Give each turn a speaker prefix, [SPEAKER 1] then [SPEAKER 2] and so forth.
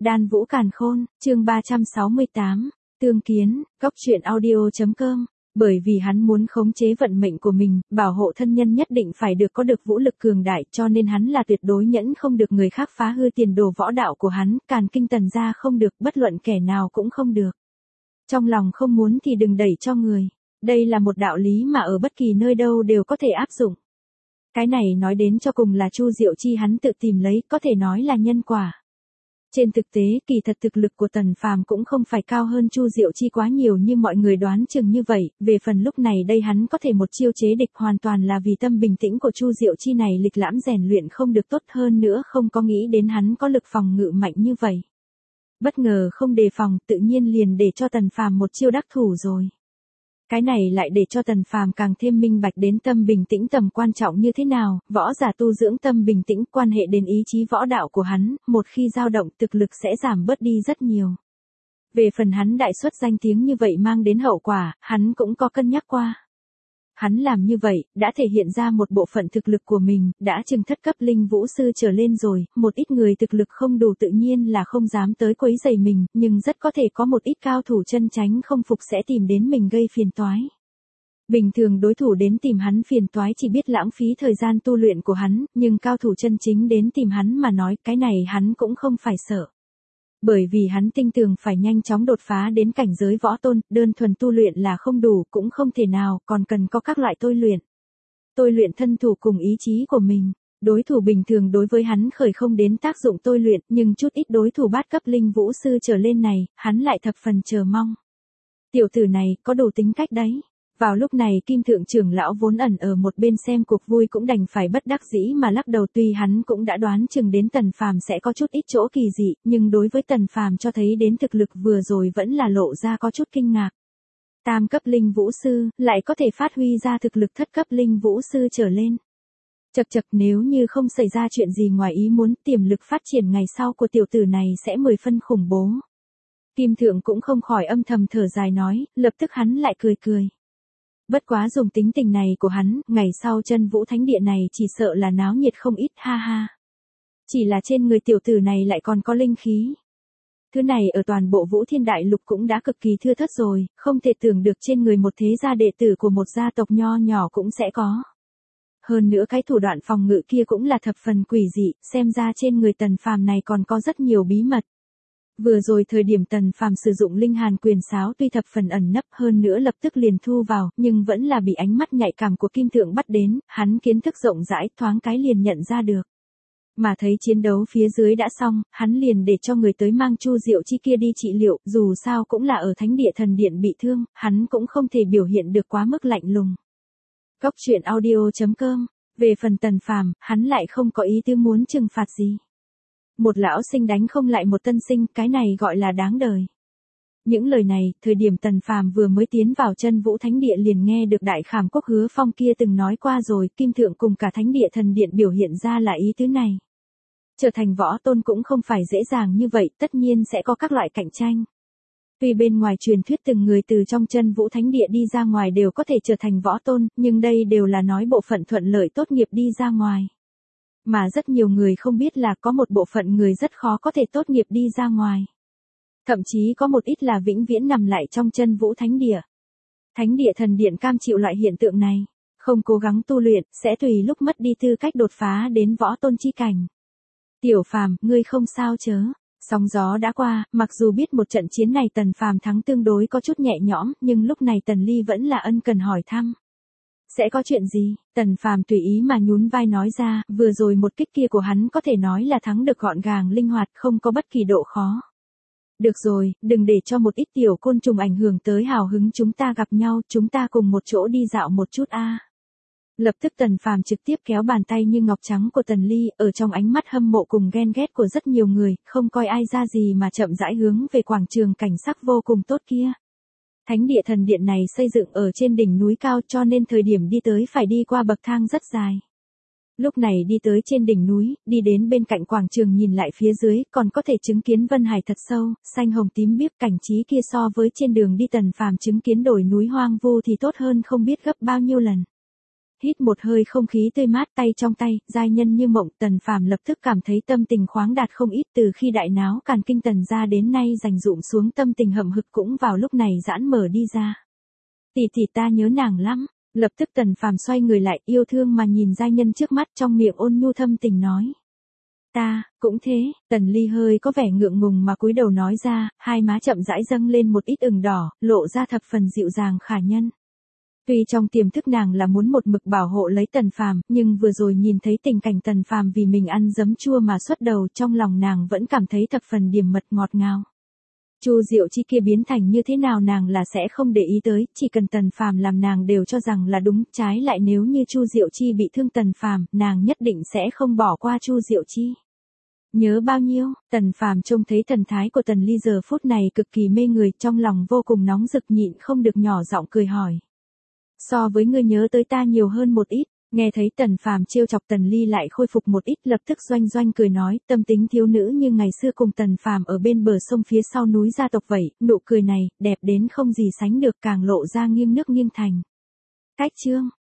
[SPEAKER 1] Đan Vũ Càn Khôn, chương 368, Tương Kiến, Góc Truyện Audio.com. Bởi vì hắn muốn khống chế vận mệnh của mình, bảo hộ thân nhân nhất định phải có được vũ lực cường đại, cho nên hắn là tuyệt đối nhẫn không được người khác phá hư tiền đồ võ đạo của hắn, càn kinh tần gia không được, bất luận kẻ nào cũng không được. Trong lòng không muốn thì đừng đẩy cho người. Đây là một đạo lý mà ở bất kỳ nơi đâu đều có thể áp dụng. Cái này nói đến cho cùng là Chu Diệu Chi hắn tự tìm lấy, có thể nói là nhân quả. Trên thực tế, kỳ thật thực lực của Tần Phàm cũng không phải cao hơn Chu Diệu Chi quá nhiều như mọi người đoán chừng như vậy, về phần lúc này đây hắn có thể một chiêu chế địch hoàn toàn là vì tâm bình tĩnh của Chu Diệu Chi này lịch lãm rèn luyện không được tốt hơn nữa, không có nghĩ đến hắn có lực phòng ngự mạnh như vậy. Bất ngờ không đề phòng, tự nhiên liền để cho Tần Phàm một chiêu đắc thủ rồi. Cái này lại để cho Tần Phàm càng thêm minh bạch đến tâm bình tĩnh tầm quan trọng như thế nào, võ giả tu dưỡng tâm bình tĩnh quan hệ đến ý chí võ đạo của hắn, một khi dao động thực lực sẽ giảm bớt đi rất nhiều. Về phần hắn đại xuất danh tiếng như vậy mang đến hậu quả, hắn cũng có cân nhắc qua. Hắn làm như vậy, đã thể hiện ra một bộ phận thực lực của mình, đã chừng thất cấp linh vũ sư trở lên rồi, một ít người thực lực không đủ tự nhiên là không dám tới quấy rầy mình, nhưng rất có thể có một ít cao thủ chân chánh không phục sẽ tìm đến mình gây phiền toái. Bình thường đối thủ đến tìm hắn phiền toái chỉ biết lãng phí thời gian tu luyện của hắn, nhưng cao thủ chân chính đến tìm hắn mà nói cái này hắn cũng không phải sợ. Bởi vì hắn tin tưởng phải nhanh chóng đột phá đến cảnh giới võ tôn, đơn thuần tu luyện là không đủ, cũng không thể nào, còn cần có các loại tôi luyện. Tôi luyện thân thủ cùng ý chí của mình. Đối thủ bình thường đối với hắn khởi không đến tác dụng tôi luyện, nhưng chút ít đối thủ bát cấp linh vũ sư trở lên này, hắn lại thập phần chờ mong. Tiểu tử này có đủ tính cách đấy. Vào lúc này Kim Thượng trưởng lão vốn ẩn ở một bên xem cuộc vui cũng đành phải bất đắc dĩ mà lắc đầu, tuy hắn cũng đã đoán chừng đến Tần Phàm sẽ có chút ít chỗ kỳ dị, nhưng đối với Tần Phàm cho thấy đến thực lực vừa rồi vẫn là lộ ra có chút kinh ngạc. Tam cấp linh vũ sư, lại có thể phát huy ra thực lực thất cấp linh vũ sư trở lên. Chậc chậc, nếu như không xảy ra chuyện gì ngoài ý muốn, tiềm lực phát triển ngày sau của tiểu tử này sẽ 10 phân khủng bố. Kim Thượng cũng không khỏi âm thầm thở dài nói, lập tức hắn lại cười cười. Bất quá dùng tính tình này của hắn, ngày sau Chân Vũ Thánh Địa này chỉ sợ là náo nhiệt không ít, ha ha. Chỉ là trên người tiểu tử này lại còn có linh khí. Thứ này ở toàn bộ Vũ Thiên Đại Lục cũng đã cực kỳ thưa thớt rồi, không thể tưởng được trên người một thế gia đệ tử của một gia tộc nho nhỏ cũng sẽ có. Hơn nữa cái thủ đoạn phòng ngự kia cũng là thập phần quỷ dị, xem ra trên người Tần Phàm này còn có rất nhiều bí mật. Vừa rồi thời điểm Tần Phàm sử dụng linh hàn quyền sáo tuy thập phần ẩn nấp hơn nữa lập tức liền thu vào, nhưng vẫn là bị ánh mắt nhạy cảm của Kim Thượng bắt đến, hắn kiến thức rộng rãi thoáng cái liền nhận ra được. Mà thấy chiến đấu phía dưới đã xong, hắn liền để cho người tới mang Chu Diệu Chi kia đi trị liệu, dù sao cũng là ở Thánh Địa Thần Điện bị thương, hắn cũng không thể biểu hiện được quá mức lạnh lùng. Góc Truyện Audio.com. Về phần Tần Phàm, hắn lại không có ý tư muốn trừng phạt gì. Một lão sinh đánh không lại một tân sinh, cái này gọi là đáng đời. Những lời này, thời điểm Tần Phàm vừa mới tiến vào Chân Vũ Thánh Địa liền nghe được Đại Khảm Quốc Hứa Phong kia từng nói qua rồi, Kim Thượng cùng cả Thánh Địa Thần Điện biểu hiện ra là ý tứ này. Trở thành võ tôn cũng không phải dễ dàng như vậy, tất nhiên sẽ có các loại cạnh tranh. Tuy bên ngoài truyền thuyết từng người từ trong Chân Vũ Thánh Địa đi ra ngoài đều có thể trở thành võ tôn, nhưng đây đều là nói bộ phận thuận lợi tốt nghiệp đi ra ngoài. Mà rất nhiều người không biết là có một bộ phận người rất khó có thể tốt nghiệp đi ra ngoài. Thậm chí có một ít là vĩnh viễn nằm lại trong Chân Vũ Thánh Địa. Thánh Địa Thần Điện cam chịu loại hiện tượng này, không cố gắng tu luyện, sẽ tùy lúc mất đi tư cách đột phá đến võ tôn chi cảnh. Tiểu Phàm, ngươi không sao chớ? Sóng gió đã qua, mặc dù biết một trận chiến này Tần Phàm thắng tương đối có chút nhẹ nhõm, nhưng lúc này Tần Ly vẫn là ân cần hỏi thăm. Sẽ có chuyện gì? Tần Phàm tùy ý mà nhún vai nói ra, vừa rồi một kích kia của hắn có thể nói là thắng được gọn gàng linh hoạt, không có bất kỳ độ khó. Được rồi, đừng để cho một ít tiểu côn trùng ảnh hưởng tới hào hứng chúng ta gặp nhau, chúng ta cùng một chỗ đi dạo một chút a. Lập tức Tần Phàm trực tiếp kéo bàn tay như ngọc trắng của Tần Ly, ở trong ánh mắt hâm mộ cùng ghen ghét của rất nhiều người, không coi ai ra gì mà chậm rãi hướng về quảng trường cảnh sắc vô cùng tốt kia. Thánh Địa Thần Điện này xây dựng ở trên đỉnh núi cao cho nên thời điểm đi tới phải đi qua bậc thang rất dài. Lúc này đi tới trên đỉnh núi, đi đến bên cạnh quảng trường nhìn lại phía dưới, còn có thể chứng kiến vân hải thật sâu, xanh hồng tím biếc, cảnh trí kia so với trên đường đi Tần Phàm chứng kiến đồi núi hoang vu thì tốt hơn không biết gấp bao nhiêu lần. hít một hơi không khí tươi mát, tay trong tay, giai nhân như mộng, Tần Phàm lập tức cảm thấy tâm tình khoáng đạt không ít. Từ khi đại náo càn kinh Tần gia đến nay dành dụm xuống tâm tình hậm hực cũng vào lúc này giãn mở đi ra. Tỷ tỷ ta nhớ nàng lắm. Lập tức Tần Phàm xoay người lại, yêu thương mà nhìn giai nhân trước mắt, trong miệng ôn nhu thâm tình nói. Ta, cũng thế. Tần Ly hơi có vẻ ngượng ngùng mà cúi đầu nói ra, hai má chậm rãi dâng lên một ít ửng đỏ, lộ ra thập phần dịu dàng khả nhân. Tuy trong tiềm thức nàng là muốn một mực bảo hộ lấy Tần Phàm, nhưng vừa rồi nhìn thấy tình cảnh Tần Phàm vì mình ăn giấm chua mà xuất đầu, trong lòng nàng vẫn cảm thấy thập phần điểm mật ngọt ngào. Chu Diệu Chi kia biến thành như thế nào nàng là sẽ không để ý tới, chỉ cần Tần Phàm làm nàng đều cho rằng là đúng, trái lại nếu như Chu Diệu Chi bị thương Tần Phàm, nàng nhất định sẽ không bỏ qua Chu Diệu Chi. Nhớ bao nhiêu? Tần Phàm trông thấy thần thái của Tần Ly giờ phút này cực kỳ mê người, trong lòng vô cùng nóng rực, nhịn không được nhỏ giọng cười hỏi. So với ngươi nhớ tới ta nhiều hơn một ít. Nghe thấy Tần Phàm trêu chọc, Tần Ly lại khôi phục một ít, lập tức doanh doanh cười nói, tâm tính thiếu nữ như ngày xưa cùng Tần Phàm ở bên bờ sông phía sau núi gia tộc vậy, nụ cười này, đẹp đến không gì sánh được, càng lộ ra nghiêng nước nghiêng thành. Cách chương